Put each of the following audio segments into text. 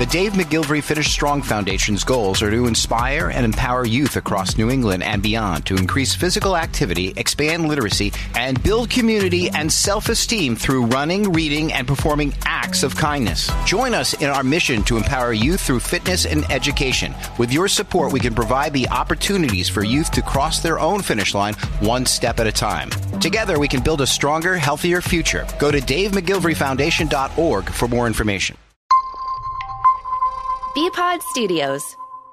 The Dave McGilvery Finish Strong Foundation's goals are to inspire and empower youth across New England and beyond to increase physical activity, expand literacy, and build community and self-esteem through running, reading, and performing acts of kindness. Join us in our mission to empower youth through fitness and education. With your support, we can provide the opportunities for youth to cross their own finish line one step at a time. Together, we can build a stronger, healthier future. Go to DaveMcGilveryFoundation.org for more information. BPod Studios.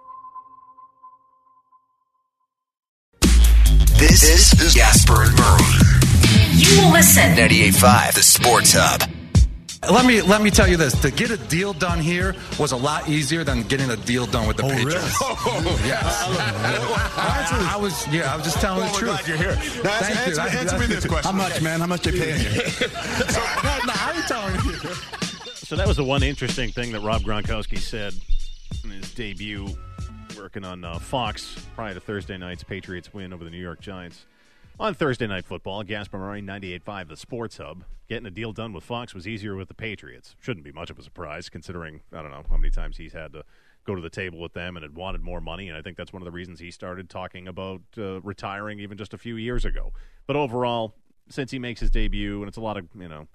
This is Gasper and Murray. You will listen. 98.5, the Sports Hub. Let me tell you this. To get a deal done here was a lot easier than getting a deal done with the Patriots. Really? Oh, yes. I was just telling the truth. Glad you're here. Now, answer me this question. How much, man? How much they paying you? How are you telling me? So that was the one interesting thing that Rob Gronkowski said in his debut working on Fox prior to Thursday night's Patriots win over the New York Giants. On Thursday Night Football, Gasper Murray, 98.5, the Sports Hub. Getting a deal done with Fox was easier with the Patriots. Shouldn't be much of a surprise, considering, I don't know, how many times he's had to go to the table with them and had wanted more money, and I think that's one of the reasons he started talking about retiring even just a few years ago. But overall, since he makes his debut, and it's a lot of,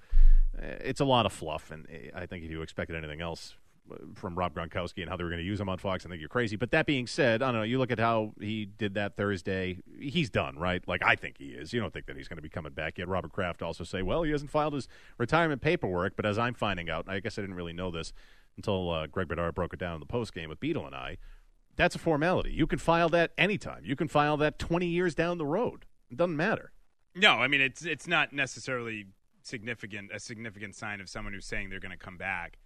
it's a lot of fluff, and I think if you expected anything else from Rob Gronkowski and how they were going to use him on Fox, I think you're crazy. But that being said, I don't know, you look at how he did that Thursday, he's done, right? Like, I think he is. You don't think that he's going to be coming back yet. Robert Kraft also say, well, he hasn't filed his retirement paperwork, but as I'm finding out, and I guess I didn't really know this until Greg Bedard broke it down in the postgame with Beadle and I, that's a formality. You can file that anytime. You can file that 20 years down the road. It doesn't matter. No, I mean, it's not necessarily a significant sign of someone who's saying they're going to come back.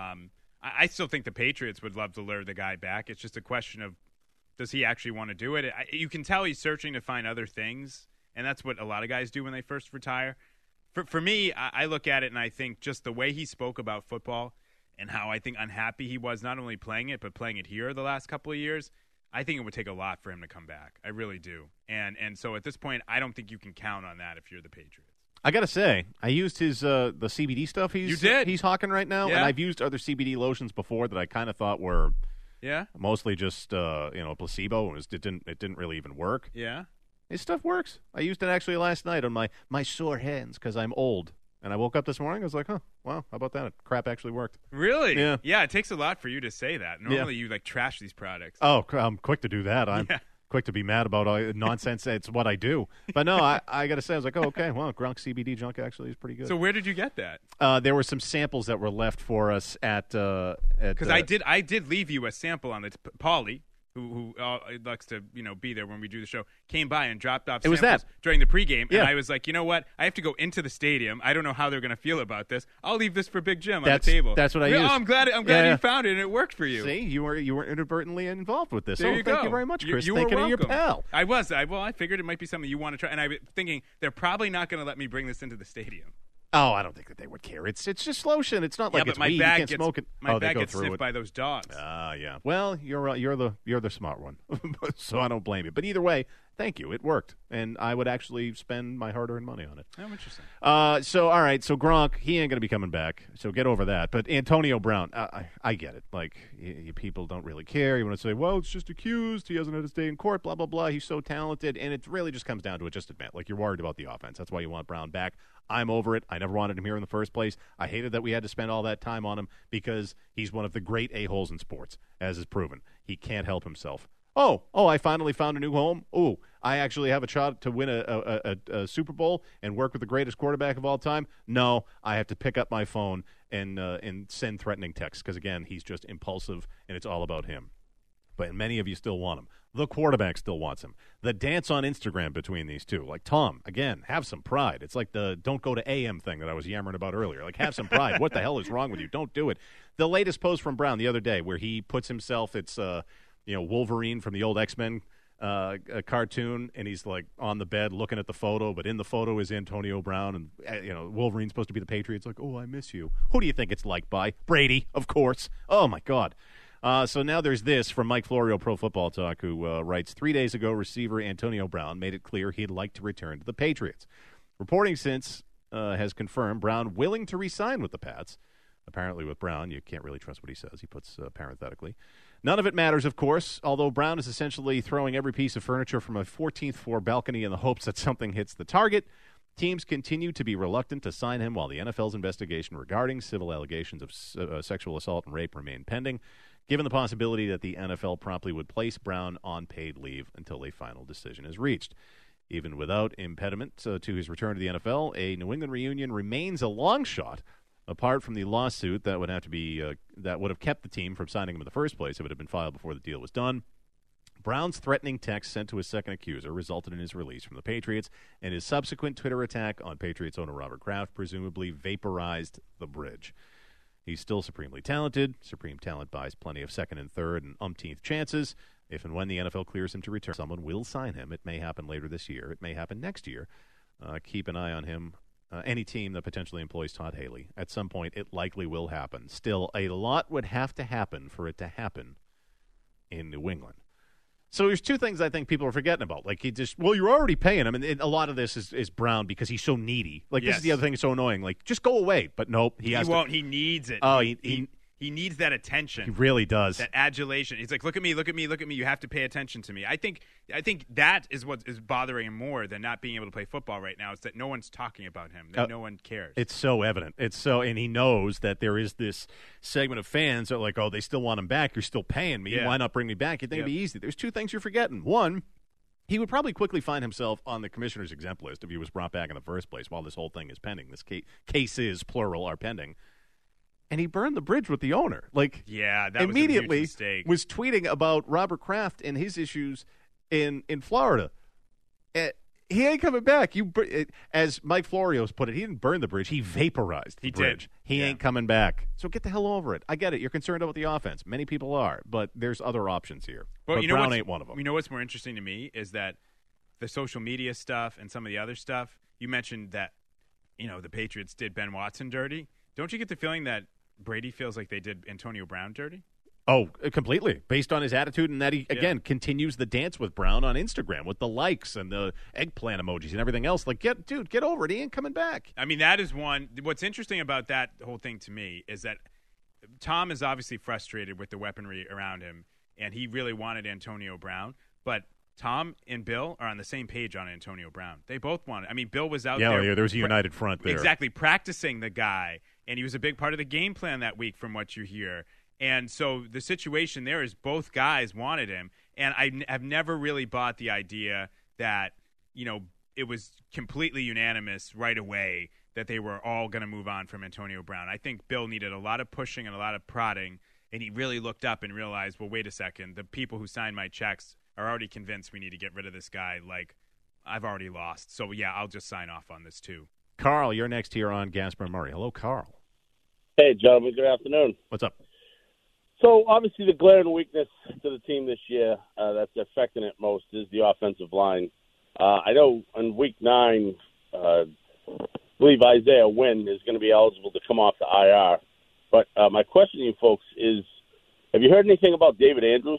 I still think the Patriots would love to lure the guy back. It's just a question of, does he actually want to do it? You can tell he's searching to find other things, and that's what a lot of guys do when they first retire. For me, I look at it and I think just the way he spoke about football and how I think unhappy he was not only playing it, but playing it here the last couple of years, I think it would take a lot for him to come back. I really do. And so at this point, I don't think you can count on that if you're the Patriots. I got to say, I used his the CBD stuff he's hawking right now, Yeah. and I've used other CBD lotions before that I kind of thought were mostly just a placebo. It didn't really even work. Yeah. His stuff works. I used it actually last night on my sore hands because I'm old. And I woke up this morning, I was like, wow, how about that? Crap actually worked. Really? Yeah. Yeah, it takes a lot for you to say that. Normally you trash these products. Oh, I'm quick to do that. I'm quick to be mad about nonsense. It's what I do. But no, I got to say, I was like, oh, okay, well, Gronk CBD junk actually is pretty good. So where did you get that? There were some samples that were left for us at because I did leave you a sample on the Paulie, who likes to be there when we do the show, came by and dropped off samples during the pregame, and I was like, you know what? I have to go into the stadium. I don't know how they're going to feel about this. I'll leave this for Big Jim on the table. That's what I used. Oh, I'm glad you found it and it worked for you. See, you were inadvertently involved with this. There you go. Thank you very much, Chris. You were Thinking welcome. of your pal. I was. I figured it might be something you want to try, and I was thinking they're probably not going to let me bring this into the stadium. Oh, I don't think that they would care. It's just lotion. It's not like it's weed. You can't smoke it. My bag gets sniffed by those dogs. Yeah. Well, you're the smart one, so I don't blame you. But either way, thank you. It worked, and I would actually spend my hard-earned money on it. Oh, interesting. So all right. So Gronk, he ain't going to be coming back. So get over that. But Antonio Brown, I get it. Like you people don't really care. You want to say, well, it's just accused. He hasn't had his day in court. Blah blah blah. He's so talented, and it really just comes down to it. Just admit, like you're worried about the offense. That's why you want Brown back. I'm over it. I never wanted him here in the first place. I hated that we had to spend all that time on him because he's one of the great a-holes in sports, as is proven. He can't help himself. Oh, I finally found a new home. Oh, I actually have a shot to win a Super Bowl and work with the greatest quarterback of all time. No, I have to pick up my phone and send threatening texts because, again, he's just impulsive and it's all about him. But many of you still want him. The quarterback still wants him. The dance on Instagram between these two. Like, Tom, again, have some pride. It's like the don't go to AM thing that I was yammering about earlier. Like, have some pride. What the hell is wrong with you? Don't do it. The latest post from Brown the other day where he puts himself, it's Wolverine from the old X-Men cartoon, and he's like on the bed looking at the photo, but in the photo is Antonio Brown, and Wolverine's supposed to be the Patriots. Like, oh, I miss you. Who do you think it's like by? Brady, of course. Oh, my God. So now there's this from Mike Florio, Pro Football Talk, who writes, 3 days ago, receiver Antonio Brown made it clear he'd like to return to the Patriots. Reporting since has confirmed Brown willing to re-sign with the Pats, Apparently with Brown, you can't really trust what he says. He puts parenthetically. None of it matters, of course, although Brown is essentially throwing every piece of furniture from a 14th floor balcony in the hopes that something hits the target. Teams continue to be reluctant to sign him while the NFL's investigation regarding civil allegations of sexual assault and rape remain pending, given the possibility that the NFL promptly would place Brown on paid leave until a final decision is reached. Even without impediment to his return to the NFL, a New England reunion remains a long shot. Apart from the lawsuit that would have kept the team from signing him in the first place if it had been filed before the deal was done, Brown's threatening text sent to his second accuser resulted in his release from the Patriots, and his subsequent Twitter attack on Patriots owner Robert Kraft presumably vaporized the bridge. He's still supremely talented. Supreme talent buys plenty of second and third and umpteenth chances. If and when the NFL clears him to return, someone will sign him. It may happen later this year. It may happen next year. Keep an eye on him. Any team that potentially employs Todd Haley. At some point, it likely will happen. Still, a lot would have to happen for it to happen in New England. So there's two things I think people are forgetting about. Like, you're already paying him. And a lot of this is Brown because he's so needy. Like, This is the other thing that's so annoying. Like, just go away. But nope. He won't. He needs it. Oh, he needs that attention. He really does. That adulation. He's like, look at me, look at me, look at me. You have to pay attention to me. I think that is what is bothering him more than not being able to play football right now. Is that no one's talking about him. That no one cares. It's so evident. And he knows that there is this segment of fans that are like, oh, they still want him back. You're still paying me. Yeah. Why not bring me back? You think it'd be easy. There's two things you're forgetting. One, he would probably quickly find himself on the commissioner's exempt list if he was brought back in the first place while this whole thing is pending. This cases, plural, are pending. And he burned the bridge with the owner. Like, that immediately was a huge mistake. Was tweeting about Robert Kraft and his issues in Florida. He ain't coming back. As Mike Florio's put it, he didn't burn the bridge. He vaporized the bridge. He ain't coming back. So get the hell over it. I get it. You're concerned about the offense. Many people are. But there's other options here. But Brown ain't one of them. You know what's more interesting to me is that the social media stuff and some of the other stuff, you mentioned that, the Patriots did Ben Watson dirty. Don't you get the feeling that Brady feels like they did Antonio Brown dirty? Oh, completely. Based on his attitude and that he, again, continues the dance with Brown on Instagram with the likes and the eggplant emojis and everything else. Like, get over it. He ain't coming back. I mean, that is one. What's interesting about that whole thing to me is that Tom is obviously frustrated with the weaponry around him, and he really wanted Antonio Brown. But Tom and Bill are on the same page on Antonio Brown. They both want it. I mean, Bill was out there. Yeah, there was a united front there. Exactly, practicing the guy. And he was a big part of the game plan that week from what you hear. And so the situation there is both guys wanted him. And I have never really bought the idea that, it was completely unanimous right away that they were all going to move on from Antonio Brown. I think Bill needed a lot of pushing and a lot of prodding. And he really looked up and realized, well, wait a second. The people who signed my checks are already convinced we need to get rid of this guy. Like, I've already lost. So, I'll just sign off on this too. Carl, you're next here on Gasper and Murray. Hello, Carl. Hey, gentlemen. Good afternoon. What's up? So, obviously, the glaring weakness to the team this year that's affecting it most is the offensive line. I know in Week 9, I believe Isaiah Wynn is going to be eligible to come off the IR. But my question to you folks is, have you heard anything about David Andrews?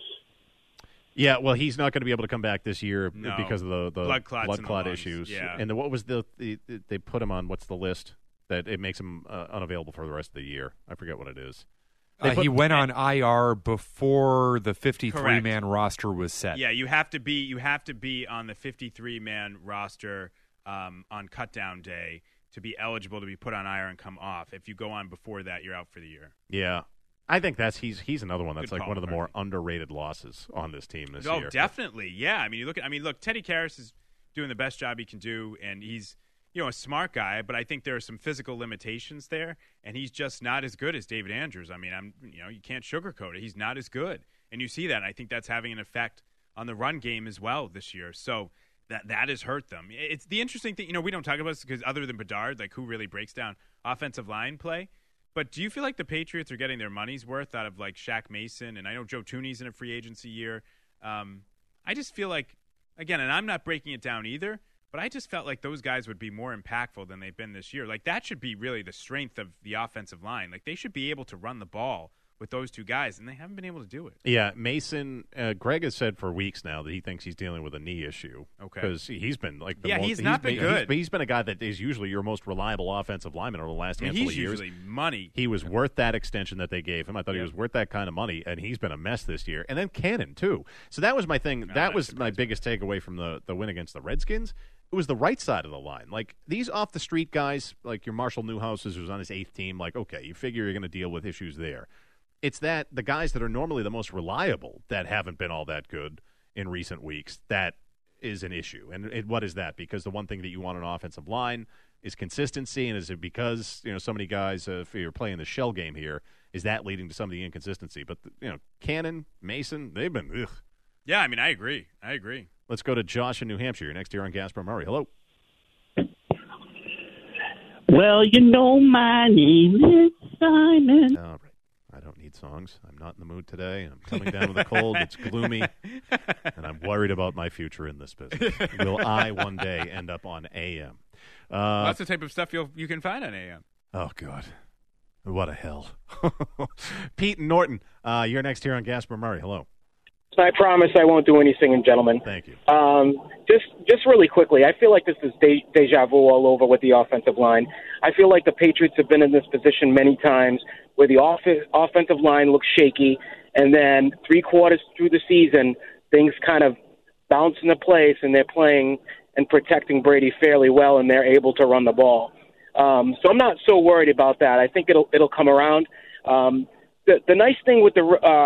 Yeah, well, he's not going to be able to come back this year because of the blood clot issues. Yeah. And what was they put him on? What's the list that it makes him unavailable for the rest of the year? I forget what it is. He went on IR before the 53-man roster was set. Yeah, you have to be on the 53-man roster on cutdown day to be eligible to be put on IR and come off. If you go on before that, you're out for the year. Yeah. I think he's another one that's like one of the more underrated losses on this team this year. Oh, definitely. Yeah. I mean, look, Teddy Karras is doing the best job he can do, and he's, a smart guy, but I think there are some physical limitations there, and he's just not as good as David Andrews. I mean, you can't sugarcoat it. He's not as good. And you see that. And I think that's having an effect on the run game as well this year. So that has hurt them. It's the interesting thing, we don't talk about this because other than Bedard, like who really breaks down offensive line play. But do you feel like the Patriots are getting their money's worth out of like Shaq Mason? And I know Joe Thuney's in a free agency year. I just feel like, again, and I'm not breaking it down either, but I just felt like those guys would be more impactful than they've been this year. Like that should be really the strength of the offensive line. Like they should be able to run the ball with those two guys, and they haven't been able to do it. Yeah, Mason, Greg has said for weeks now that he thinks he's dealing with a knee issue. Okay. Because he's been like he's not been good. He's been a guy that is usually your most reliable offensive lineman over the last handful of years. He's usually money. He was worth that extension that they gave him. I thought he was worth that kind of money, and he's been a mess this year. And then Cannon, too. So that was my thing. That was my biggest takeaway from the win against the Redskins. It was the right side of the line. Like, these off-the-street guys, like your Marshall Newhouses, who's on his 8th team, like, okay, you figure you're going to deal with issues there. It's that the guys that are normally the most reliable that haven't been all that good in recent weeks, that is an issue. And what is that? Because the one thing that you want on an offensive line is consistency, and is it because, so many guys, if you're playing the shell game here, is that leading to some of the inconsistency? But, Cannon, Mason, they've been, ugh. Yeah, I mean, I agree. Let's go to Josh in New Hampshire. You're next here on Gasper Murray. Hello. Well, my name is Simon. All right. I don't need songs. I'm not in the mood today. I'm coming down with a cold. It's gloomy, and I'm worried about my future in this business. Will I one day end up on AM? That's the type of stuff you can find on AM. Oh, God. What a hell. Pete and Norton, you're next here on Gasper Murray. Hello. I promise I won't do anything, gentlemen. Thank you. Just really quickly, I feel like this is deja vu all over with the offensive line. I feel like the Patriots have been in this position many times where the offensive line looks shaky, and then 3 quarters through the season, things kind of bounce into place, and they're playing and protecting Brady fairly well, and they're able to run the ball. So I'm not so worried about that. I think it'll come around. The nice thing with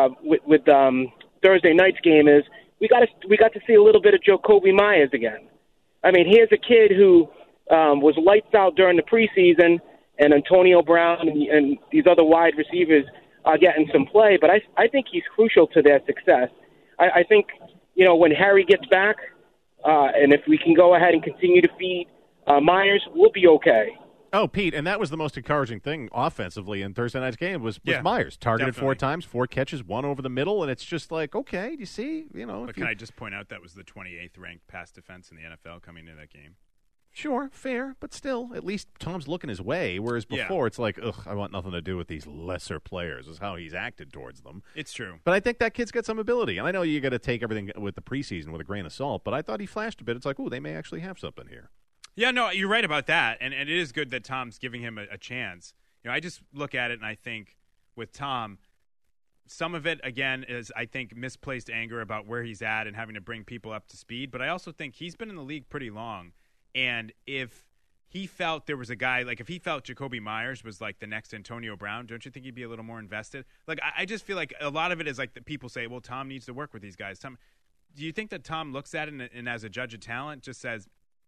Thursday night's game is we got to see a little bit of Jakobi Meyers again. I mean, here's a kid who was lights out during the preseason, and Antonio Brown and these other wide receivers are getting some play, but I think he's crucial to their success. I think, when Harry gets back, and if we can go ahead and continue to feed Myers, we'll be okay. Oh, Pete, and that was the most encouraging thing offensively in Thursday night's game was Myers. Targeted definitely. 4 times, 4 catches, 1 over the middle, and it's just like, okay, you see? But can I just point out that was the 28th ranked pass defense in the NFL coming into that game? Sure, fair, but still, at least Tom's looking his way, whereas before it's like, ugh, I want nothing to do with these lesser players, is how he's acted towards them. It's true. But I think that kid's got some ability, and I know you got to take everything with the preseason with a grain of salt, but I thought he flashed a bit. It's like, ooh, they may actually have something here. Yeah, no, you're right about that, and it is good that Tom's giving him a chance. I just look at it and I think with Tom, some of it, again, is, I think, misplaced anger about where he's at and having to bring people up to speed, but I also think he's been in the league pretty long, and if he felt there was a guy, like if he felt Jakobi Meyers was like the next Antonio Brown, don't you think he'd be a little more invested? Like, I just feel like a lot of it is like the people say, well, Tom needs to work with these guys. Do you think that Tom looks at it and as a judge of talent just says,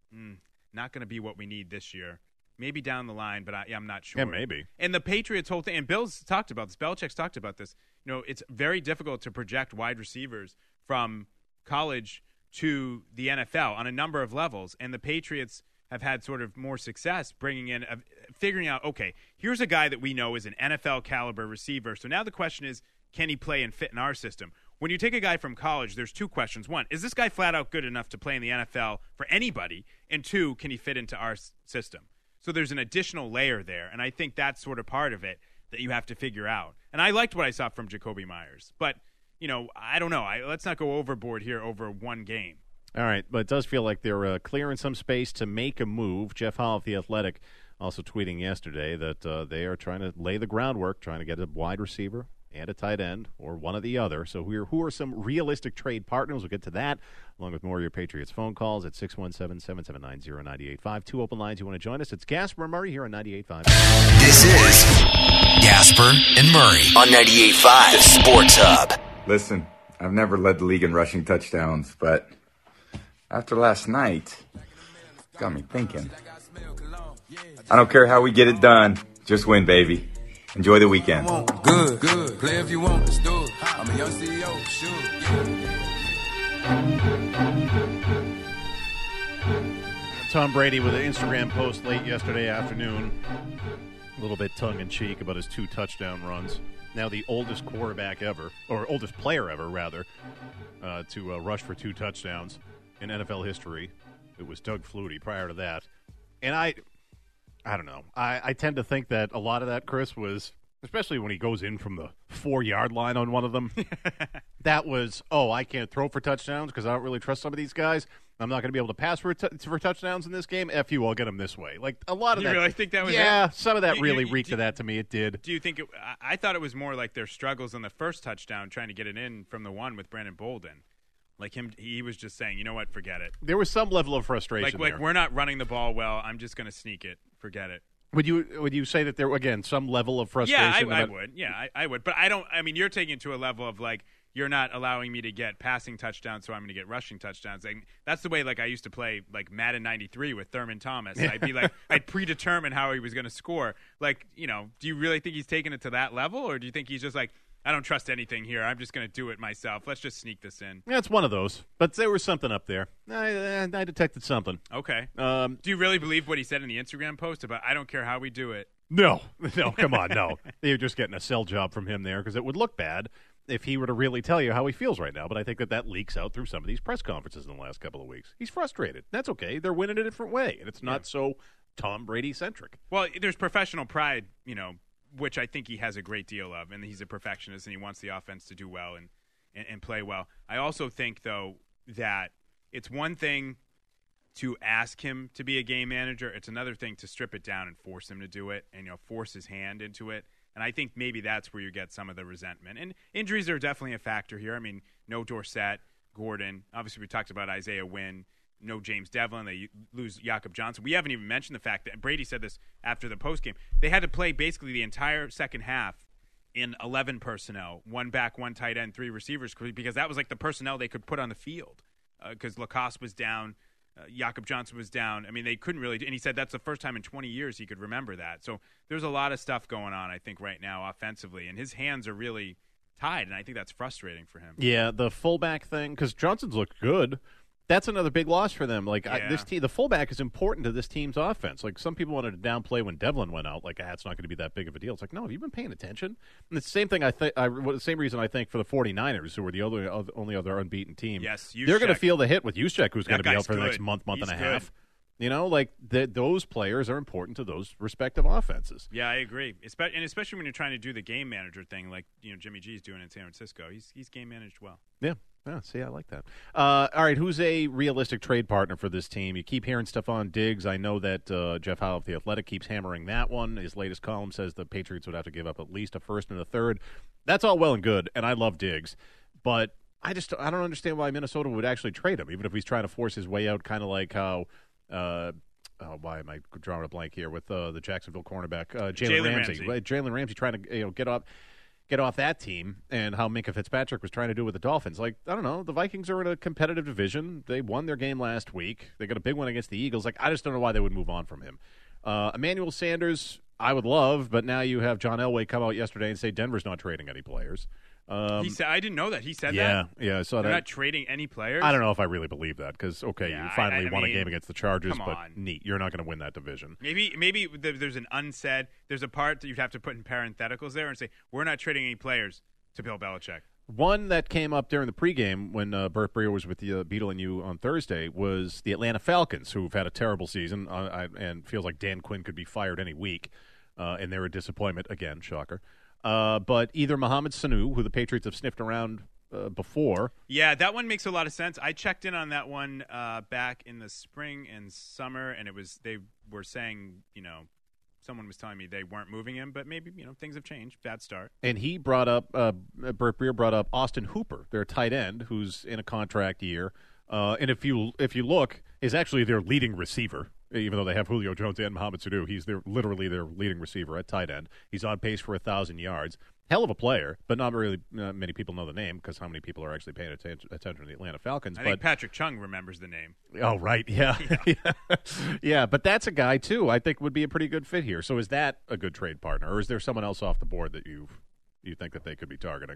not going to be what we need this year. Maybe down the line, but I'm not sure. Yeah, maybe. And the Patriots' whole thing, and Bill's talked about this, Belichick's talked about this, it's very difficult to project wide receivers from college to the NFL on a number of levels, and the Patriots have had sort of more success bringing in, figuring out, okay, here's a guy that we know is an NFL caliber receiver, so now the question is, can he play and fit in our system? When you take a guy from college, there's 2 questions. 1, is this guy flat out good enough to play in the NFL for anybody? And 2, can he fit into our system? So there's an additional layer there, and I think that's sort of part of it that you have to figure out. And I liked what I saw from Jakobi Meyers. But, I don't know. Let's not go overboard here over one game. All right, but it does feel like they're clearing some space to make a move. Jeff Hall of The Athletic also tweeting yesterday that they are trying to lay the groundwork, trying to get a wide receiver and a tight end, or one or the other. So who are some realistic trade partners? We'll get to that, along with more of your Patriots phone calls at 617-779-0985. 2 open lines. You want to join us? It's Gasper Murray here on 98.5. This is Gasper and Murray on 98.5, the Sports Hub. Listen, I've never led the league in rushing touchdowns, but after last night, it got me thinking. I don't care how we get it done. Just win, baby. Enjoy the weekend. Good. Play if you want. Let's do it. I'm a young CEO. Sure. Tom Brady with an Instagram post late yesterday afternoon. A little bit tongue-in-cheek about his 2 touchdown runs. Now the oldest quarterback ever, or oldest player ever, rather, to rush for 2 touchdowns in NFL history. It was Doug Flutie prior to that. And I don't know. I tend to think that a lot of that, Chris, was especially when he goes in from the 4-yard line on one of them. That was, I can't throw for touchdowns because I don't really trust some of these guys. I'm not going to be able to pass for touchdowns in this game. F you, I'll get them this way. Like, a lot of that. You really think that was some of that really reeked of that to me. It did. Do you think I thought it was more like their struggles on the first touchdown trying to get it in from the one with Brandon Bolden. Like he was just saying, you know what, forget it. There was some level of frustration Like we're not running the ball well. I'm just going to sneak it. Forget it. Would you say that there, again, some level of frustration? Yeah, I would. Yeah, I would. But I don't. I mean, you're taking it to a level of like, you're not allowing me to get passing touchdowns, so I'm going to get rushing touchdowns. And that's the way like I used to play like Madden 93 with Thurman Thomas. I'd be like, I'd predetermine how he was going to score. Like, do you really think he's taking it to that level, or do you think he's just like, I don't trust anything here. I'm just going to do it myself. Let's just sneak this in. Yeah, it's one of those. But there was something up there. I detected something. Okay. Do you really believe what he said in the Instagram post about, I don't care how we do it? No, come on, no. You're just getting a sell job from him there because it would look bad if he were to really tell you how he feels right now. But I think that leaks out through some of these press conferences in the last couple of weeks. He's frustrated. That's okay. They're winning a different way, and it's not so Tom Brady-centric. Well, there's professional pride, which I think he has a great deal of, and he's a perfectionist, and he wants the offense to do well and play well. I also think, though, that it's one thing to ask him to be a game manager. It's another thing to strip it down and force him to do it and, force his hand into it. And I think maybe that's where you get some of the resentment. And injuries are definitely a factor here. I mean, no Dorsett, Gordon. Obviously, we talked about Isaiah Wynn. No James Devlin. They lose Jakob Johnson. We haven't even mentioned the fact that Brady said this after the postgame. They had to play basically the entire second half in 11 personnel, 1 back, 1 tight end, 3 receivers, because that was like the personnel they could put on the field because Lacoste was down, Jakob Johnson was down. I mean, they couldn't really – and he said that's the first time in 20 years he could remember that. So there's a lot of stuff going on, I think, right now offensively, and his hands are really tied, and I think that's frustrating for him. Yeah, the fullback thing, because Johnson's looked good. That's another big loss for them. Like this team, the fullback is important to this team's offense. Like some people wanted to downplay when Devlin went out. Like it's not going to be that big of a deal. It's like, no, have you been paying attention? And it's the same thing. The same reason I think for the 49ers, who are the only other unbeaten team. Yes, they're going to feel the hit with Juszczyk, who's going to be out for the next month and a half. Those players are important to those respective offenses. Yeah, I agree. And especially when you're trying to do the game manager thing, like Jimmy G's doing in San Francisco. He's game managed well. Yeah. Oh, see, I like that. All right, who's a realistic trade partner for this team? You keep hearing Stephon Diggs. I know that Jeff Howe of The Athletic keeps hammering that one. His latest column says the Patriots would have to give up at least a first and a third. That's all well and good, and I love Diggs. But I don't understand why Minnesota would actually trade him, even if he's trying to force his way out, kind of like how why am I drawing a blank here with the Jacksonville cornerback, Jalen Ramsey. Jalen Ramsey trying to get off that team, and how Minkah Fitzpatrick was trying to do with the Dolphins. Like, I don't know, the Vikings are in a competitive division. They won their game last week. They got a big one against the Eagles. Like, I just don't know why they would move on from him. Emmanuel Sanders, I would love, but now you have John Elway come out yesterday and say Denver's not trading any players. He said, I didn't know that. He said that? Yeah, yeah, I saw that. They're not trading any players? I don't know if I really believe that because, you finally won a game against the Chargers, but on. Neat. You're not going to win that division. Maybe there's an unsaid – there's a part that you'd have to put in parentheticals there and say, we're not trading any players to Bill Belichick. One that came up during the pregame when Burt Breer was with the Beetle and you on Thursday was the Atlanta Falcons, who've had a terrible season and feels like Dan Quinn could be fired any week, and they're a disappointment again, shocker. But either Mohamed Sanu, who the Patriots have sniffed around before. Yeah, that one makes a lot of sense. I checked in on that one back in the spring and summer, and they were saying, someone was telling me they weren't moving him, but maybe, things have changed. Bad start. And he brought up, Burt Breer brought up Austin Hooper, their tight end, who's in a contract year. And if you look, is actually their leading receiver. Even though they have Julio Jones and Mohamed Sanu, he's literally their leading receiver at tight end. He's on pace for 1,000 yards. Hell of a player, but not really many people know the name because how many people are actually paying attention to the Atlanta Falcons? I think Patrick Chung remembers the name. Oh, right, yeah. Yeah, but that's a guy, too, I think would be a pretty good fit here. So is that a good trade partner, or is there someone else off the board that you think that they could be targeting?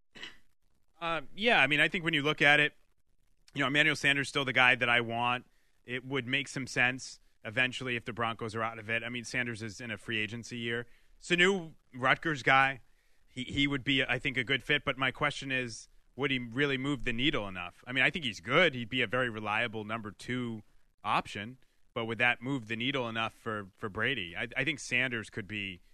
Yeah, I mean, I think when you look at it, Emmanuel Sanders is still the guy that I want. It would make some sense eventually if the Broncos are out of it. I mean, Sanders is in a free agency year. Sanu, Rutgers guy, he would be, I think, a good fit. But my question is, would he really move the needle enough? I mean, I think he's good. He'd be a very reliable number 2 option. But would that move the needle enough for Brady? I think Sanders could be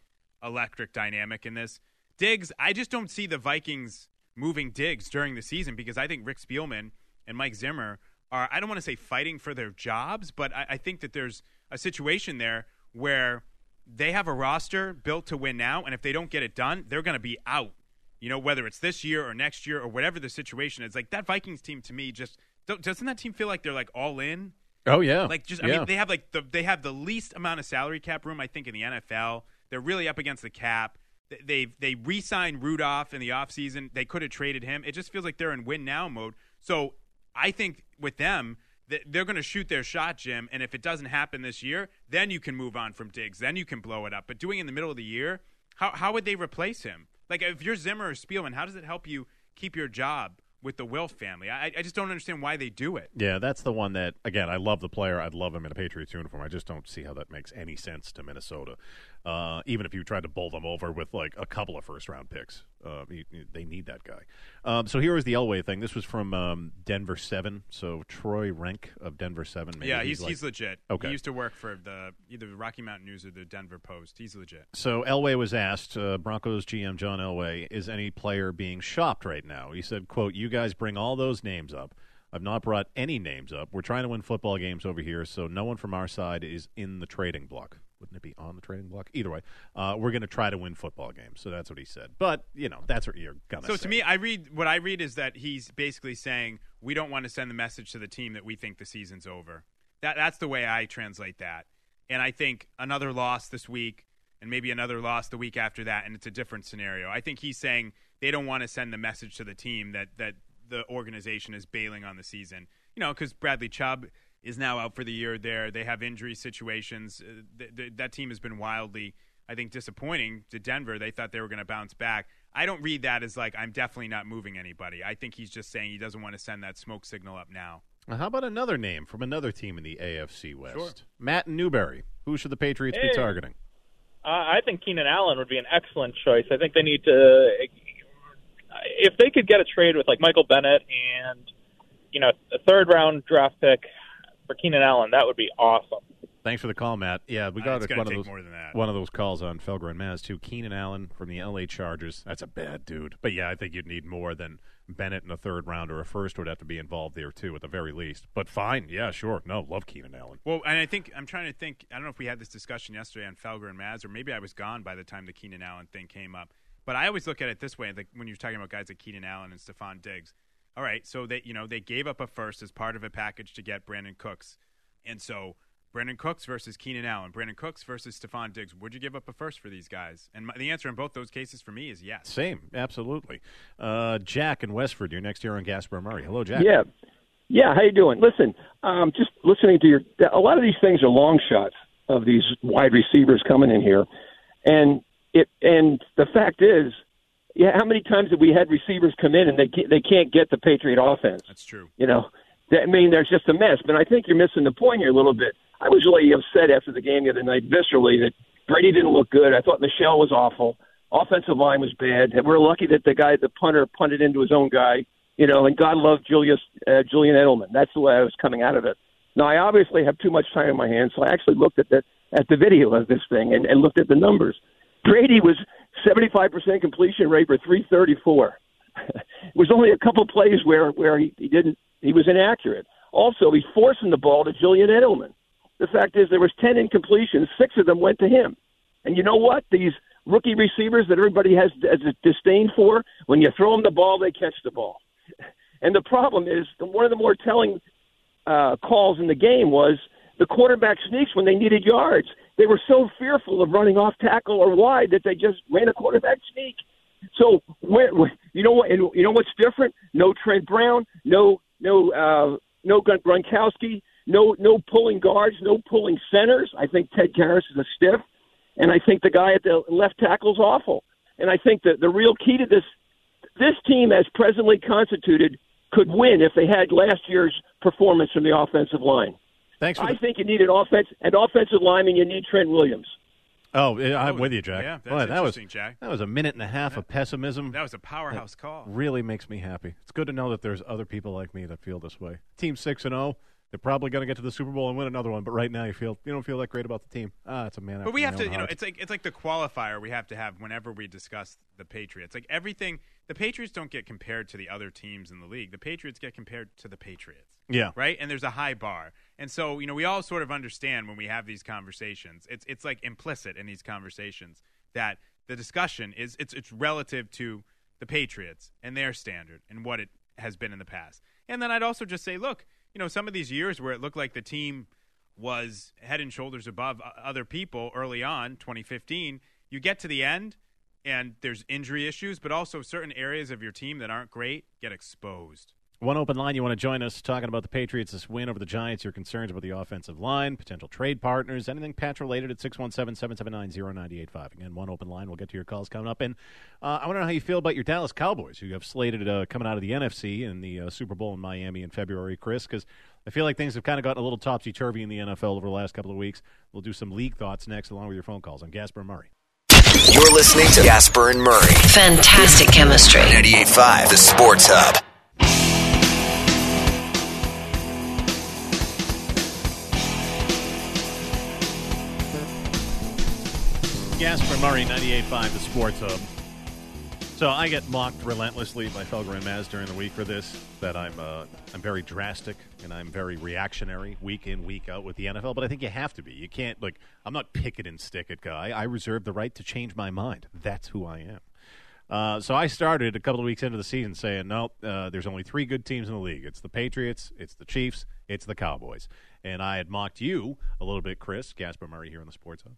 electric dynamic in this. Diggs, I just don't see the Vikings moving Diggs during the season because I think Rick Spielman and Mike Zimmer are, I don't want to say fighting for their jobs, but I think that there's a situation there where they have a roster built to win now, and if they don't get it done, they're going to be out. You know, whether it's this year or next year or whatever the situation is. Like, that Vikings team to me just doesn't that team feel like they're like all in? Oh yeah. Like I mean, they have the least amount of salary cap room I think in the NFL. They're really up against the cap. They re-signed Rudolph in the offseason. They could have traded him. It just feels like they're in win now mode. So I think with them, they're going to shoot their shot, Jim, and if it doesn't happen this year, then you can move on from Diggs. Then you can blow it up. But doing it in the middle of the year, how would they replace him? Like, if you're Zimmer or Spielman, how does it help you keep your job with the Wilf family? I just don't understand why they do it. Yeah, that's the one that, again, I love the player. I'd love him in a Patriots uniform. I just don't see how that makes any sense to Minnesota. Even if you tried to bowl them over with, like, a couple of first-round picks. They need that guy. So here is the Elway thing. This was from Denver 7. So Troy Renk of Denver 7. Maybe he's legit. Okay. He used to work for either the Rocky Mountain News or the Denver Post. He's legit. So Elway was asked, Broncos GM John Elway, is any player being shopped right now? He said, quote, "You guys bring all those names up. I've not brought any names up. We're trying to win football games over here, so no one from our side is in the trading block." Wouldn't it be on the trading block? Either way, we're going to try to win football games. So that's what he said. But, that's what you're going to say. So to me, what I read is that he's basically saying we don't want to send the message to the team that we think the season's over. That's the way I translate that. And I think another loss this week and maybe another loss the week after that, and it's a different scenario. I think he's saying they don't want to send the message to the team that the organization is bailing on the season. Because Bradley Chubb is now out for the year there. They have injury situations. That team has been wildly, I think, disappointing to Denver. They thought they were going to bounce back. I don't read that as like, I'm definitely not moving anybody. I think he's just saying he doesn't want to send that smoke signal up now. How about another name from another team in the AFC West? Sure. Matt Newberry. Who should the Patriots be targeting? I think Keenan Allen would be an excellent choice. I think they need to, if they could get a trade with like Michael Bennett and, a third-round draft pick for Keenan Allen, that would be awesome. Thanks for the call, Matt. Yeah, we got one of those calls on Felger and Maz too. Keenan Allen from the LA Chargers. That's a bad dude. But yeah, I think you'd need more than Bennett in a third round, or a first would have to be involved there too, at the very least. But fine, yeah, sure. No, love Keenan Allen. Well, and I'm trying to think. I don't know if we had this discussion yesterday on Felger and Maz, or maybe I was gone by the time the Keenan Allen thing came up. But I always look at it this way: like when you're talking about guys like Keenan Allen and Stephon Diggs. All right, so they gave up a first as part of a package to get Brandon Cooks, and so Brandon Cooks versus Keenan Allen, Brandon Cooks versus Stephon Diggs. Would you give up a first for these guys? And the answer in both those cases for me is yes. Same, absolutely. Jack in Westford, you're next here on Gasper Murray. Hello, Jack. Yeah. How you doing? Listen, just listening to a lot of these things are long shots of these wide receivers coming in here, and the fact is, how many times have we had receivers come in and they can't get the Patriot offense? That's true. There's just a mess. But I think you're missing the point here a little bit. I was really upset after the game the other night, viscerally, that Brady didn't look good. I thought Michelle was awful. Offensive line was bad. We're lucky that the punter punted into his own guy, and God loved Julian Edelman. That's the way I was coming out of it. Now, I obviously have too much time in my hands, so I actually looked at the video of this thing and looked at the numbers. Brady was 75% completion rate for 334. It was only a couple plays where he was inaccurate. Also, he's forcing the ball to Julian Edelman. The fact is there was 10 incompletions, 6 of them went to him. And you know what? These rookie receivers that everybody has a disdain for, when you throw them the ball, they catch the ball. And the problem is, one of the more telling calls in the game was the quarterback sneaks when they needed yards. They were so fearful of running off tackle or wide that they just ran a quarterback sneak. So you know what? And you know what's different? No Trent Brown, no Gronkowski, no pulling guards, no pulling centers. I think Ted Karras is a stiff, and I think the guy at the left tackle is awful. And I think that the real key to this team, as presently constituted, could win if they had last year's performance from the offensive line. I think you need an offensive lineman. You need Trent Williams. Oh, I'm with you, Jack. Yeah, that's interesting, Jack. That was a minute and a half of pessimism. That was a powerhouse call. Really makes me happy. It's good to know that there's other people like me that feel this way. Team 6-0. They're probably going to get to the Super Bowl and win another one, but right now you don't feel that great about the team. It's a man. But we have to, it's like the qualifier we have to have whenever we discuss the Patriots. Like everything, the Patriots don't get compared to the other teams in the league. The Patriots get compared to the Patriots. Yeah. Right? And there's a high bar. And so, we all sort of understand when we have these conversations. It's like implicit in these conversations that the discussion is it's relative to the Patriots and their standard and what it has been in the past. And then I'd also just say, look, some of these years where it looked like the team was head and shoulders above other people early on, 2015, you get to the end and there's injury issues, but also certain areas of your team that aren't great get exposed. One open line, you want to join us talking about the Patriots' this win over the Giants, your concerns about the offensive line, potential trade partners, anything Patch-related at 617-779-0985. Again, one open line. We'll get to your calls coming up. And I want to know how you feel about your Dallas Cowboys, who you have slated coming out of the NFC in the Super Bowl in Miami in February, Chris, because I feel like things have kind of gotten a little topsy-turvy in the NFL over the last couple of weeks. We'll do some league thoughts next along with your phone calls on Gasper and Murray. You're listening to Gasper and Murray. Fantastic chemistry. 98.5, the Sports Hub. Gasper Murray, 98.5, the Sports Hub. So I get mocked relentlessly by Felger and Maz during the week for this, that I'm very drastic and I'm very reactionary week in, week out with the NFL, but I think you have to be. You can't, I'm not pick it and stick it guy. I reserve the right to change my mind. That's who I am. So I started a couple of weeks into the season saying, no, there's only 3 good teams in the league. It's the Patriots, it's the Chiefs, it's the Cowboys. And I had mocked you a little bit, Chris, Gasper Murray here on the Sports Hub.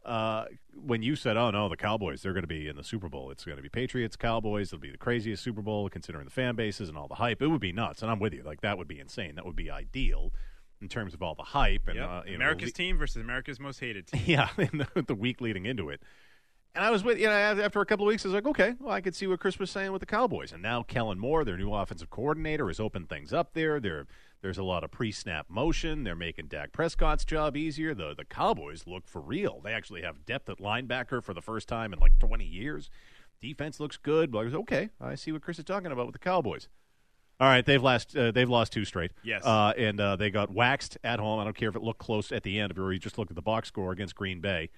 When you said, oh, no, the Cowboys, they're going to be in the Super Bowl. It's going to be Patriots, Cowboys. It'll be the craziest Super Bowl considering the fan bases and all the hype. It would be nuts, and I'm with you. That would be insane. That would be ideal in terms of all the hype. And America's team versus America's most hated team. Yeah, in the week leading into it. And I was with, after a couple of weeks, I was like, okay, well, I could see what Chris was saying with the Cowboys. And now Kellen Moore, their new offensive coordinator, has opened things up there. There's a lot of pre-snap motion. They're making Dak Prescott's job easier. The Cowboys look for real. They actually have depth at linebacker for the first time in 20 years. Defense looks good. But I was okay. I see what Chris is talking about with the Cowboys. All right, they've lost 2 straight. Yes. And they got waxed at home. I don't care if it looked close at the end or you just looked at the box score against Green Bay.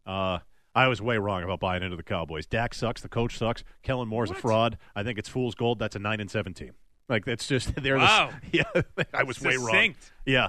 I was way wrong about buying into the Cowboys. Dak sucks. The coach sucks. Kellen Moore's a fraud. I think it's fool's gold. That's a 9-7 team. That's just they're wow. I was way wrong. Succinct. Yeah.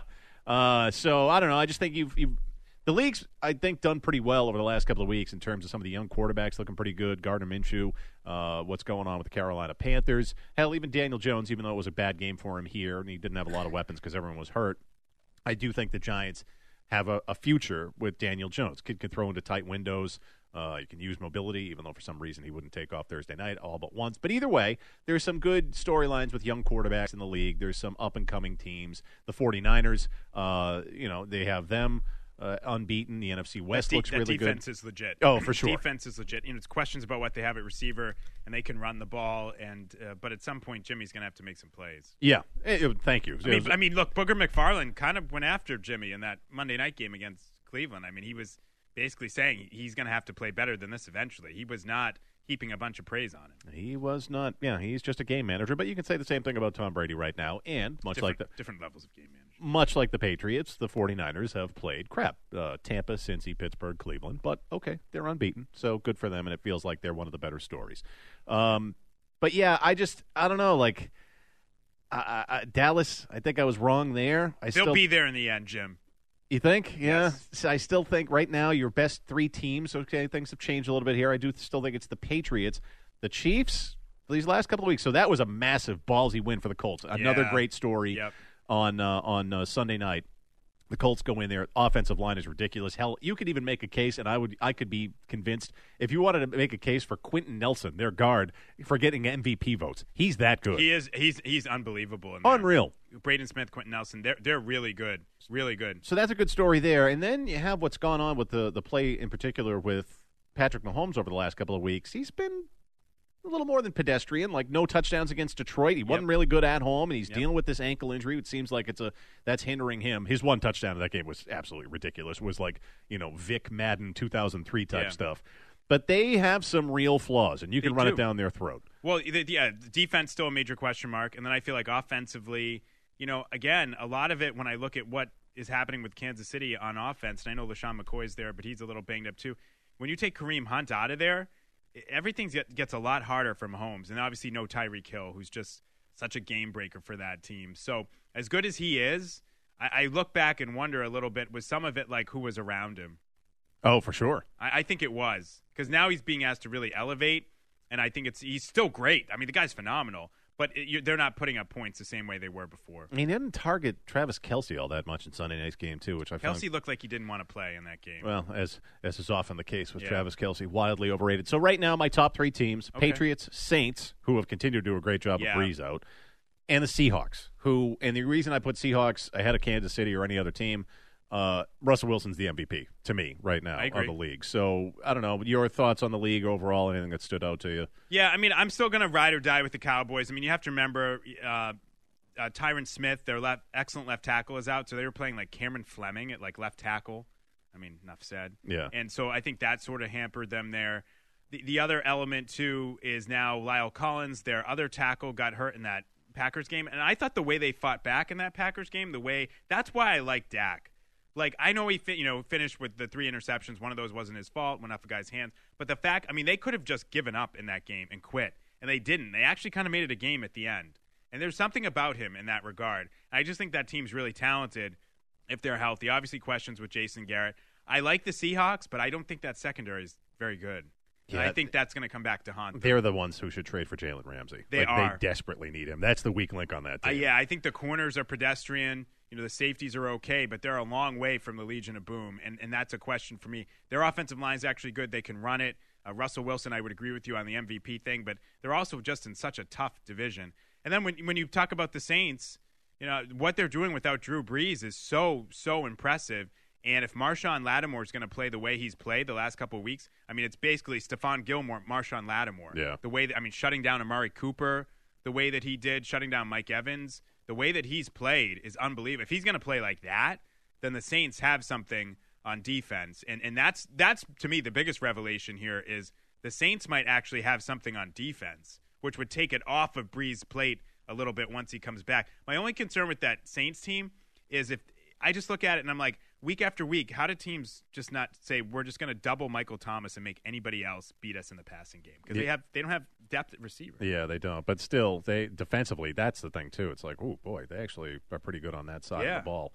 So I don't know. I just think the league's I think done pretty well over the last couple of weeks in terms of some of the young quarterbacks looking pretty good. Gardner Minshew, what's going on with the Carolina Panthers? Hell, even Daniel Jones, even though it was a bad game for him here and he didn't have a lot of weapons because everyone was hurt. I do think the Giants have a future with Daniel Jones. Kid can throw into tight windows. You can use mobility, even though for some reason he wouldn't take off Thursday night all but once. But either way, there's some good storylines with young quarterbacks in the league. There's some up-and-coming teams. The 49ers, they have them unbeaten. The NFC West looks really good. Defense is legit. Oh, for sure. Defense is legit. It's questions about what they have at receiver, and they can run the ball. But at some point, Jimmy's going to have to make some plays. Yeah. Thank you. I mean, look, Booger McFarland kind of went after Jimmy in that Monday night game against Cleveland. I mean, he was basically saying he's going to have to play better than this eventually. He was not heaping a bunch of praise on him. He was not. Yeah, he's just a game manager. But you can say the same thing about Tom Brady right now. And different levels of game management. Much like the Patriots, the 49ers have played crap. Tampa, Cincy, Pittsburgh, Cleveland. But, okay, they're unbeaten. So good for them, and it feels like they're one of the better stories. But, yeah, I don't know. Dallas, I think I was wrong there. They'll be there in the end, Jim. You think? Yeah. Yes. I still think right now your best 3 teams, okay, things have changed a little bit here. I do still think it's the Patriots. The Chiefs, these last couple of weeks. So that was a massive ballsy win for the Colts. Another great story on Sunday night. The Colts go in there. Offensive line is ridiculous. Hell, you could even make a case, and I could be convinced, if you wanted to make a case for Quentin Nelson, their guard, for getting MVP votes. He's that good. He is. He's unbelievable. Unreal. Braden Smith, Quentin Nelson, they're really good. Really good. So that's a good story there. And then you have what's gone on with the play in particular with Patrick Mahomes over the last couple of weeks. He's been a little more than pedestrian, no touchdowns against Detroit. He wasn't really good at home, and he's dealing with this ankle injury. It seems like that's hindering him. His one touchdown in that game was absolutely ridiculous. It was Vic Madden 2003 type stuff. But they have some real flaws, and you can run it down their throat. Well, defense still a major question mark, and then I feel like offensively again, a lot of it when I look at what is happening with Kansas City on offense, and I know LaShawn McCoy's there, but he's a little banged up too. When you take Kareem Hunt out of there, everything gets a lot harder for Mahomes. And obviously no Tyreek Hill, who's just such a game breaker for that team. So as good as he is, I look back and wonder a little bit, was some of it like who was around him? Oh, for sure. I think it was. Because now he's being asked to really elevate, and I think he's still great. I mean, the guy's phenomenal. But they're not putting up points the same way they were before. I mean, he didn't target Travis Kelce all that much in Sunday night's game, too, which I found. Kelce looked like he didn't want to play in that game. Well, as is often the case with Travis Kelce, wildly overrated. So right now, my top 3 teams, Patriots, Saints, who have continued to do a great job of Breeze out, and the Seahawks, and the reason I put Seahawks ahead of Kansas City or any other team, Russell Wilson's the MVP to me right now of the league. So I don't know your thoughts on the league overall. Anything that stood out to you? Yeah, I mean, I'm still going to ride or die with the Cowboys. I mean, you have to remember Tyron Smith, their excellent left tackle, is out. So they were playing like Cameron Fleming at like left tackle. I mean, enough said. Yeah, and so I think that sort of hampered them there. The other element too is now Lyle Collins, their other tackle, got hurt in that Packers game, and I thought the way they fought back in that Packers game, that's why I like Dak. Like, I know he finished with the 3 interceptions. One of those wasn't his fault, went off a guy's hands. But the fact, I mean, they could have just given up in that game and quit, and they didn't. They actually kind of made it a game at the end. And there's something about him in that regard. I just think that team's really talented if they're healthy. Obviously, questions with Jason Garrett. I like the Seahawks, but I don't think that secondary is very good. Yeah, I think that's going to come back to haunt them. They're the ones who should trade for Jalen Ramsey. They are. They desperately need him. That's the weak link on that team. Yeah, I think the corners are pedestrian. The safeties are okay, but they're a long way from the Legion of Boom, and that's a question for me. Their offensive line is actually good. They can run it. Russell Wilson, I would agree with you on the MVP thing, but they're also just in such a tough division. And then when you talk about the Saints, what they're doing without Drew Brees is so impressive. And if Marshawn Lattimore is going to play the way he's played the last couple of weeks, I mean, it's basically Stephon Gilmore, Marshawn Lattimore. Yeah. The way shutting down Amari Cooper, the way that he did, shutting down Mike Evans, the way that he's played is unbelievable. If he's going to play like that, then the Saints have something on defense. And that's to me, the biggest revelation here is the Saints might actually have something on defense, which would take it off of Bree's plate a little bit once he comes back. My only concern with that Saints team is if I just look at it and I'm like, week after week, how do teams just not say we're just going to double Michael Thomas and make anybody else beat us in the passing game? Because they don't have depth at receiver. Yeah, they don't. But still, they defensively, that's the thing too. It's like, oh boy, they actually are pretty good on that side of the ball.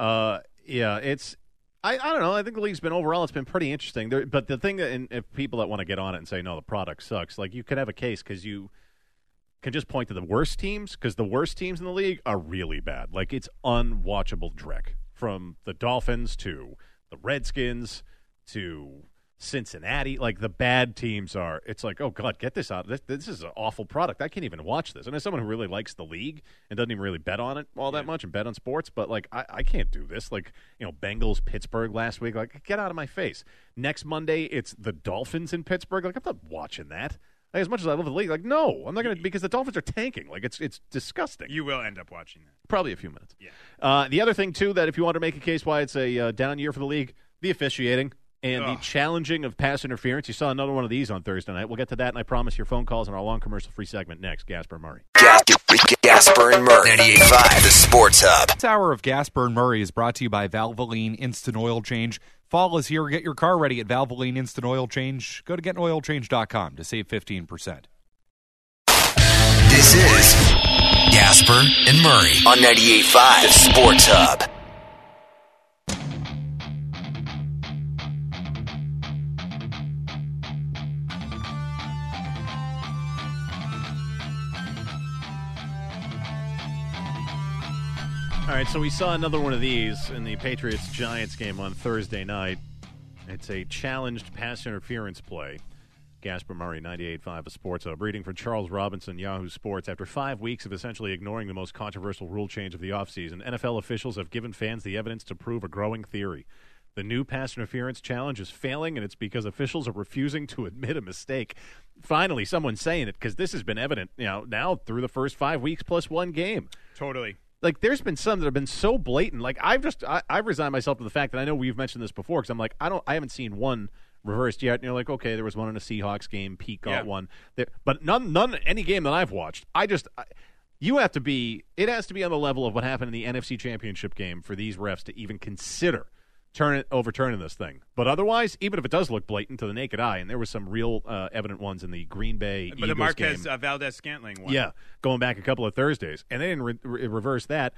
It's I don't know. I think the league's been overall, it's been pretty interesting. But the thing that, and if people that want to get on it and say no, the product sucks, like you could have a case because you can just point to the worst teams because the worst teams in the league are really bad. Like it's unwatchable dreck. From the Dolphins to the Redskins to Cincinnati, like the bad teams are. It's like, oh God, get this out. This is an awful product. I can't even watch this. And as someone who really likes the league and doesn't even really bet on it all that much and bet on sports, but like I can't do this. Like Bengals Pittsburgh last week. Like get out of my face. Next Monday it's the Dolphins in Pittsburgh. Like I'm not watching that. Like, as much as I love the league, like no, I'm not going to because the Dolphins are tanking. Like it's disgusting. You will end up watching that. Probably a few minutes. Yeah. The other thing too that if you want to make a case why it's a down year for the league, the officiating and the challenging of pass interference. You saw another one of these on Thursday night. We'll get to that, and I promise your phone calls in our long commercial-free segment next. Gasper and Murray. Gasper and Murray. 98.5, the Sports Hub. This hour of Gasper and Murray is brought to you by Valvoline Instant Oil Change. Fall is here. Get your car ready at Valvoline Instant Oil Change. Go to getoilichange.com to save 15%. This is Gasper and Murray on 98.5, the Sports Hub. All right, so we saw another one of these in the Patriots-Giants game on Thursday night. It's a challenged pass interference play. Gasper Murray, 98.5 of Sports Hub. Reading for Charles Robinson, Yahoo Sports. After 5 weeks of essentially ignoring the most controversial rule change of the offseason, NFL officials have given fans the evidence to prove a growing theory. The new pass interference challenge is failing, and it's because officials are refusing to admit a mistake. Finally, someone's saying it, because this has been evident now through the first 5 weeks plus one game. Totally. Like, there's been some that have been so blatant. Like, I've resigned myself to the fact that I know we've mentioned this before because I'm like, I haven't seen one reversed yet. And you're like, okay, there was one in a Seahawks game. Pete got one. But none, any game that I've watched. it has to be on the level of what happened in the NFC Championship game for these refs to even consider overturning this thing. But otherwise, even if it does look blatant to the naked eye, and there was some real evident ones in the Green Bay Eagles the Marquez game. Valdez-Scantling one. Yeah, going back a couple of Thursdays. And they didn't reverse that.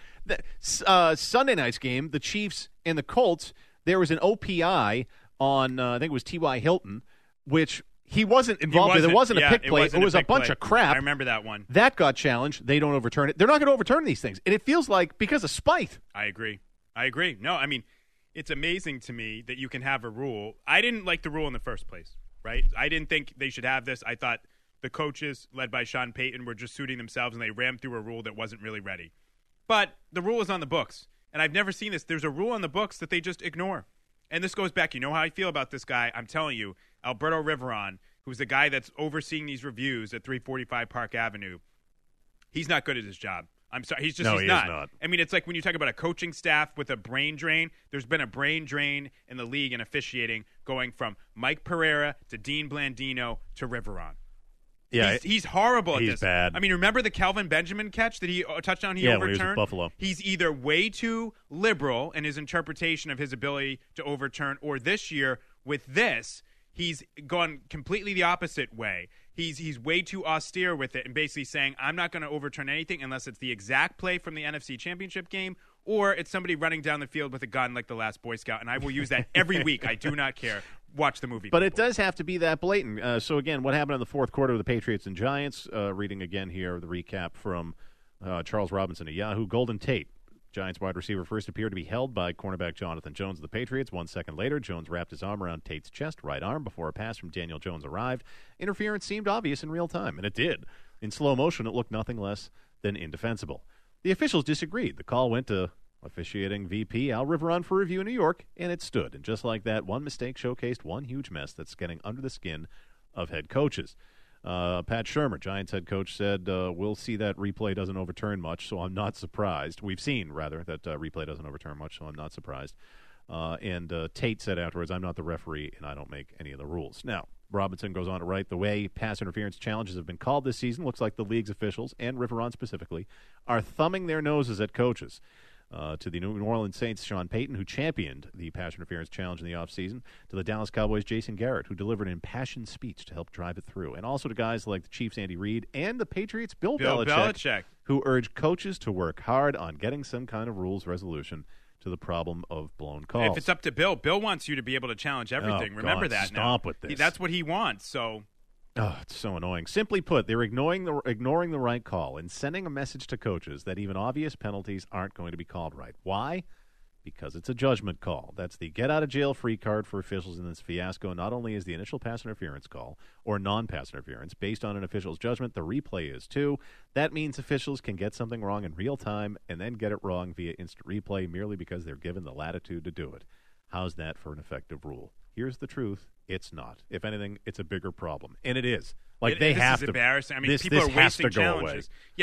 Sunday night's game, the Chiefs and the Colts, there was an OPI on, I think it was T.Y. Hilton, which he wasn't involved with. It wasn't a pick play. It was a bunch of crap. I remember that one. That got challenged. They don't overturn it. They're not going to overturn these things. And it feels like because of spite. I agree. No, I mean, it's amazing to me that you can have a rule. I didn't like the rule in the first place, right? I didn't think they should have this. I thought the coaches, led by Sean Payton, were just suiting themselves, and they rammed through a rule that wasn't really ready. But the rule is on the books, and I've never seen this. There's a rule on the books that they just ignore. And this goes back, you know how I feel about this guy. I'm telling you, Alberto Riveron, who's the guy that's overseeing these reviews at 345 Park Avenue, he's not good at his job. I'm sorry. He's not. I mean, it's like when you talk about a coaching staff with a brain drain, there's been a brain drain in the league and officiating going from Mike Pereira to Dean Blandino to Riveron. Yeah, he's horrible at this. He's bad. I mean, remember the Calvin Benjamin catch that touchdown he overturned? When he was with Buffalo. He's either way too liberal in his interpretation of his ability to overturn, or this year with this, he's gone completely the opposite way. He's way too austere with it and basically saying, I'm not going to overturn anything unless it's the exact play from the NFC Championship game or it's somebody running down the field with a gun like the last Boy Scout, and I will use that every week. I do not care. Watch the movie. But it does have to be that blatant. So, again, what happened in the fourth quarter of the Patriots and Giants? Reading again here the recap from Charles Robinson at Yahoo. Golden Tate, Giants wide receiver, first appeared to be held by cornerback Jonathan Jones of the Patriots. 1 second later, Jones wrapped his arm around Tate's chest, right arm, before a pass from Daniel Jones arrived. Interference seemed obvious in real time, and it did. In slow motion, it looked nothing less than indefensible. The officials disagreed. The call went to officiating VP Al Riveron for review in New York, and it stood. And just like that, one mistake showcased one huge mess that's getting under the skin of head coaches. Pat Shurmur, Giants head coach, said, we'll see that replay doesn't overturn much, so I'm not surprised. We've seen, rather, that replay doesn't overturn much, so I'm not surprised. And Tate said afterwards, I'm not the referee, and I don't make any of the rules. Now, Robinson goes on to write, the way pass interference challenges have been called this season, looks like the league's officials, and Riveron specifically, are thumbing their noses at coaches. To the New Orleans Saints' Sean Payton, who championed the pass interference challenge in the offseason, to the Dallas Cowboys' Jason Garrett, who delivered an impassioned speech to help drive it through, and also to guys like the Chiefs' Andy Reid and the Patriots' Bill Belichick, who urged coaches to work hard on getting some kind of rules resolution to the problem of blown calls. If it's up to Bill wants you to be able to challenge everything. Remember that now. Stop with this. That's what he wants, so... Oh, it's so annoying. Simply put, they're ignoring the right call and sending a message to coaches that even obvious penalties aren't going to be called right. Why? Because it's a judgment call. That's the get-out-of-jail-free card for officials in this fiasco. Not only is the initial pass interference call, or non-pass interference, based on an official's judgment, the replay is too. That means officials can get something wrong in real time and then get it wrong via instant replay merely because they're given the latitude to do it. How's that for an effective rule? Here's the truth. It's not. If anything, it's a bigger problem. And it is. Like, they have to. This is embarrassing. I mean, this, people this are wasting Away. challenges. Yeah,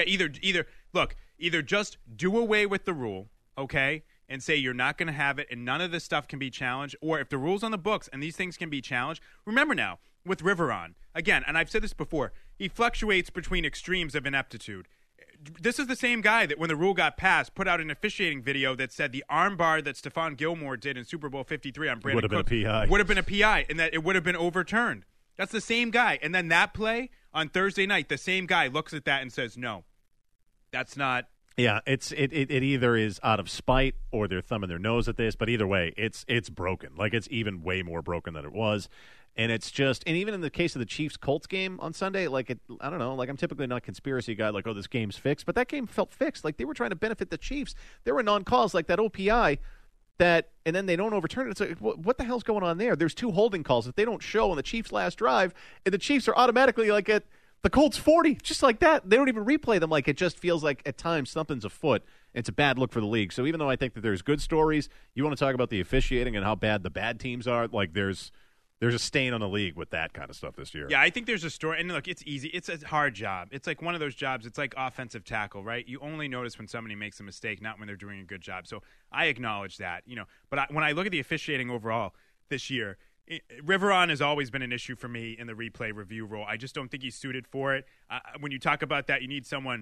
either just do away with the rule, okay, and say you're not going to have it and none of this stuff can be challenged, or if the rule's on the books and these things can be challenged. Remember now, with Riveron, again, and I've said this before, he fluctuates between extremes of ineptitude. This is the same guy that when the rule got passed put out an officiating video that said the armbar that Stephon Gilmore did in Super Bowl 53 on Brandon Cooks would have been a PI and that it would have been overturned. That's the same guy. And then that play on Thursday night, the same guy looks at that and says, no, that's not. Yeah, it either is out of spite or they're thumbing their nose at this, but either way, it's broken. Like, it's even way more broken than it was. And it's just, and even in the case of the Chiefs-Colts game on Sunday, I don't know, like, I'm typically not a conspiracy guy, like, oh, this game's fixed, but that game felt fixed. Like, they were trying to benefit the Chiefs. There were non-calls like that OPI that, and then they don't overturn it. It's like, what the hell's going on there? There's two holding calls that they don't show on the Chiefs' last drive, and the Chiefs are automatically, like, at the Colts 40, just like that. They don't even replay them. Like, it just feels like at times something's afoot. It's a bad look for the league. So even though I think that there's good stories, you want to talk about the officiating and how bad the bad teams are, like, there's a stain on the league with that kind of stuff this year. Yeah, I think there's a story. And look, it's easy. It's a hard job. It's like one of those jobs. It's like offensive tackle, right? You only notice when somebody makes a mistake, not when they're doing a good job. So I acknowledge that, But when I look at the officiating overall this year, Riveron has always been an issue for me in the replay review role. I just don't think he's suited for it. When you talk about that, you need someone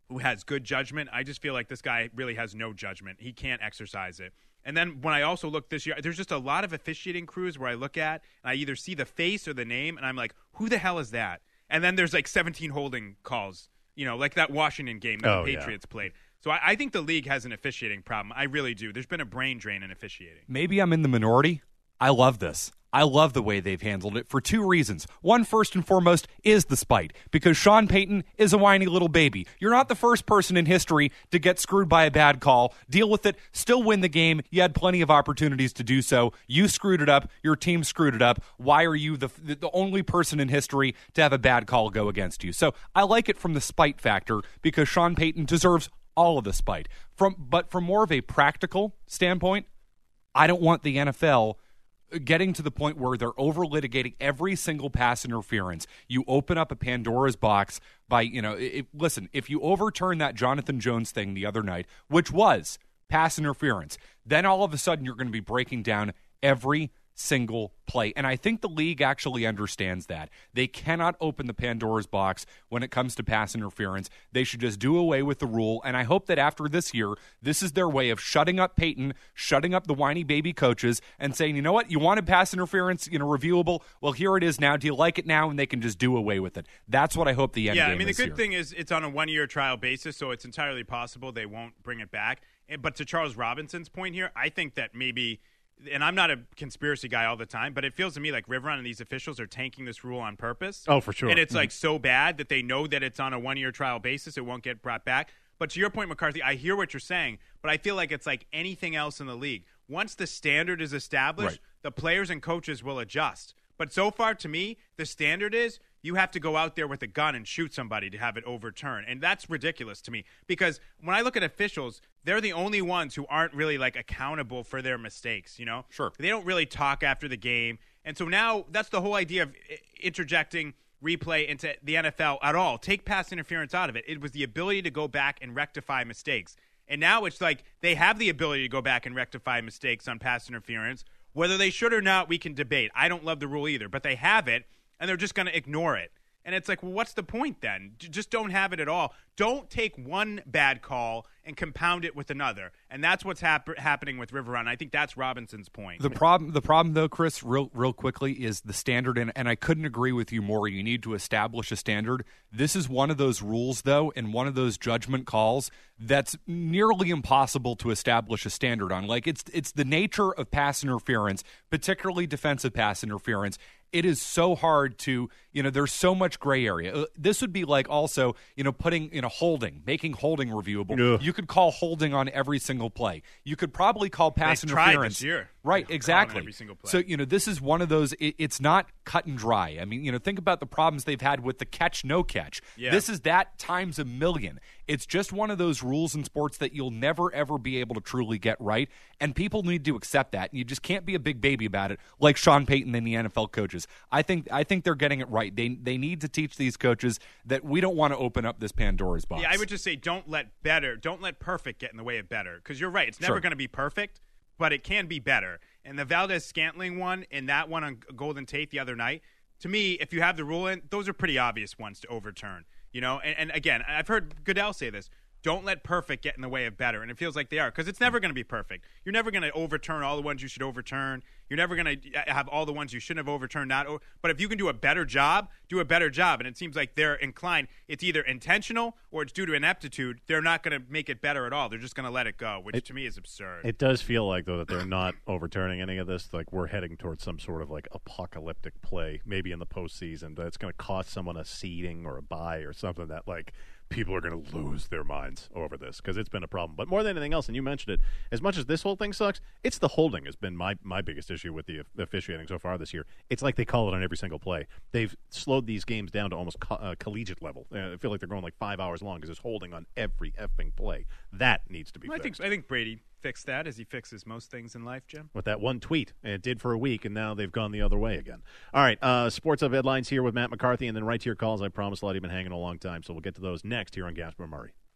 who has good judgment. I just feel like this guy really has no judgment. He can't exercise it. And then when I also look this year, there's just a lot of officiating crews where I look at and I either see the face or the name, and I'm like, who the hell is that? And then there's like 17 holding calls, like that Washington game that the Patriots played. So I think the league has an officiating problem. I really do. There's been a brain drain in officiating. Maybe I'm in the minority. I love this. I love the way they've handled it for two reasons. One, first and foremost, is the spite. Because Sean Payton is a whiny little baby. You're not the first person in history to get screwed by a bad call. Deal with it. Still win the game. You had plenty of opportunities to do so. You screwed it up. Your team screwed it up. Why are you the only person in history to have a bad call go against you? So I like it from the spite factor because Sean Payton deserves all of the spite. But from more of a practical standpoint, I don't want the NFL getting to the point where they're over-litigating every single pass interference. You open up a Pandora's box by, listen, if you overturn that Jonathan Jones thing the other night, which was pass interference, then all of a sudden you're going to be breaking down every single play. And I think the league actually understands that. They cannot open the Pandora's box when it comes to pass interference. They should just do away with the rule. And I hope that after this year, this is their way of shutting up Peyton, shutting up the whiny baby coaches, and saying, you know what, you wanted pass interference, reviewable? Well, here it is now. Do you like it now? And they can just do away with it. That's what I hope the end game is. Yeah, I mean, the good thing is it's on a one-year trial basis, so it's entirely possible they won't bring it back. But to Charles Robinson's point here, I think that maybe – and I'm not a conspiracy guy all the time, but it feels to me like Riveron and these officials are tanking this rule on purpose. Oh, for sure. And it's like so bad that they know that it's on a one-year trial basis. It won't get brought back. But to your point, McCarthy, I hear what you're saying, but I feel like it's like anything else in the league. Once the standard is established, the players and coaches will adjust. But so far, to me, the standard is you have to go out there with a gun and shoot somebody to have it overturned. And that's ridiculous to me because when I look at officials, they're the only ones who aren't really like accountable for their mistakes, Sure. They don't really talk after the game. And so now that's the whole idea of interjecting replay into the NFL at all. Take pass interference out of it. It was the ability to go back and rectify mistakes. And now it's like they have the ability to go back and rectify mistakes on pass interference. Whether they should or not, we can debate. I don't love the rule either, but they have it, and they're just going to ignore it. And it's like, well, what's the point then? Just don't have it at all. Don't take one bad call and compound it with another. And that's what's happening with Riveron. I think that's Robinson's point. The problem though, Chris, real quickly, is the standard, and I couldn't agree with you more. You need to establish a standard. This is one of those rules, though, and one of those judgment calls that's nearly impossible to establish a standard on. Like, it's the nature of pass interference, particularly defensive pass interference. It is so hard to, there's so much gray area. This would be like also, putting, making holding reviewable. Ugh. You could call holding on every single play. You could probably call pass interference. Tried this year. Right, exactly. Every single play. So, this is one of those, it's not cut and dry. I mean, think about the problems they've had with the catch, no catch. Yeah. This is that times a million. It's just one of those rules in sports that you'll never, ever be able to truly get right, and people need to accept that, and you just can't be a big baby about it like Sean Payton and the NFL coaches. I think they're getting it right. They need to teach these coaches that we don't want to open up this Pandora's box. Yeah, I would just say don't let perfect get in the way of better, because you're right. It's never going to be perfect, but it can be better. And the Valdez-Scantling one and that one on Golden Tate the other night, to me, if you have the rule in, those are pretty obvious ones to overturn. And again, I've heard Goodell say this. Don't let perfect get in the way of better. And it feels like they are, because it's never going to be perfect. You're never going to overturn all the ones you should overturn. You're never going to have all the ones you shouldn't have overturned. But if you can do a better job, do a better job. And it seems like they're inclined. It's either intentional or it's due to ineptitude. They're not going to make it better at all. They're just going to let it go, which to me is absurd. It does feel like, though, that they're not overturning any of this. Like, we're heading towards some sort of, like, apocalyptic play, maybe in the postseason, that's going to cost someone a seeding or a bye or something that, like, people are going to lose their minds over this, because it's been a problem. But more than anything else, and you mentioned it, as much as this whole thing sucks, it's the holding has been my biggest issue with the officiating so far this year. It's like they call it on every single play. They've slowed these games down to almost collegiate level. I feel like they're going like 5 hours long because there's holding on every effing play. That needs to be fixed. I think Brady fixed that, as he fixes most things in life, Jim. With that one tweet. And it did for a week, and now they've gone the other way again. All right, Sports Hub Headlines here with Matt McCarthy, and then right to your calls. I promise a lot of you have been hanging a long time, so we'll get to those next here on Gasper Murray.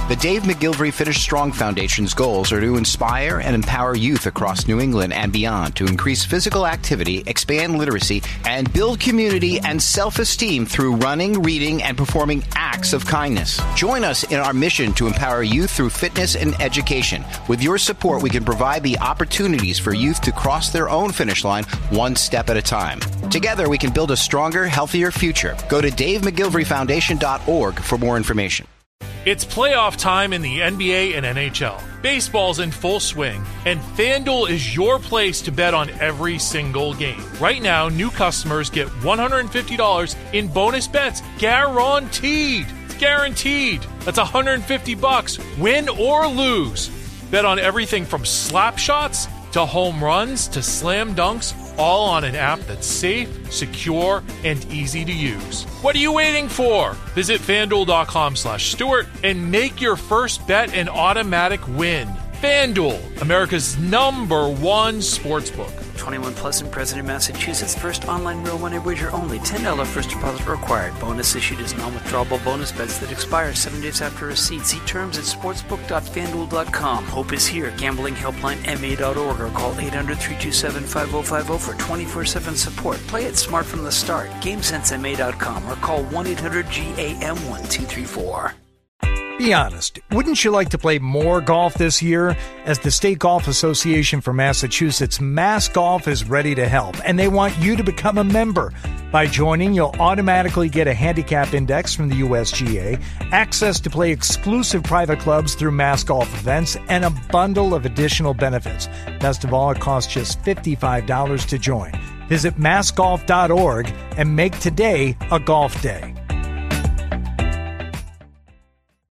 The Dave McGilvery Finish Strong Foundation's goals are to inspire and empower youth across New England and beyond to increase physical activity, expand literacy, and build community and self-esteem through running, reading, and performing acts of kindness. Join us in our mission to empower youth through fitness and education. With your support, we can provide the opportunities for youth to cross their own finish line one step at a time. Together, we can build a stronger, healthier future. Go to DaveMcGilveryFoundation.org for more information. It's playoff time in the NBA and NHL. Baseball's in full swing, and FanDuel is your place to bet on every single game. Right now, new customers get $150 in bonus bets guaranteed. It's guaranteed. That's $150, win or lose. Bet on everything from slap shots to home runs to slam dunks, all on an app that's safe, secure, and easy to use. What are you waiting for? Visit FanDuel.com/Stewart and make your first bet an automatic win. FanDuel, America's #1 sportsbook. 21 plus and present in Massachusetts. First online real money wager only. $10 first deposit required. Bonus issued as non-withdrawable bonus bets that expire 7 days after receipt. See terms at sportsbook.fanduel.com. Hope is here. Gambling helpline ma.org or call 800-327-5050 for 24/7 support. Play it smart from the start. GameSenseMA.com or call 1-800-GAM-1234. Be honest, wouldn't you like to play more golf this year? As the State Golf Association for Massachusetts, Mass Golf is ready to help, and they want you to become a member. By joining, you'll automatically get a handicap index from the USGA, access to play exclusive private clubs through Mass Golf events, and a bundle of additional benefits. Best of all, it costs just $55 to join. Visit massgolf.org and make today a golf day.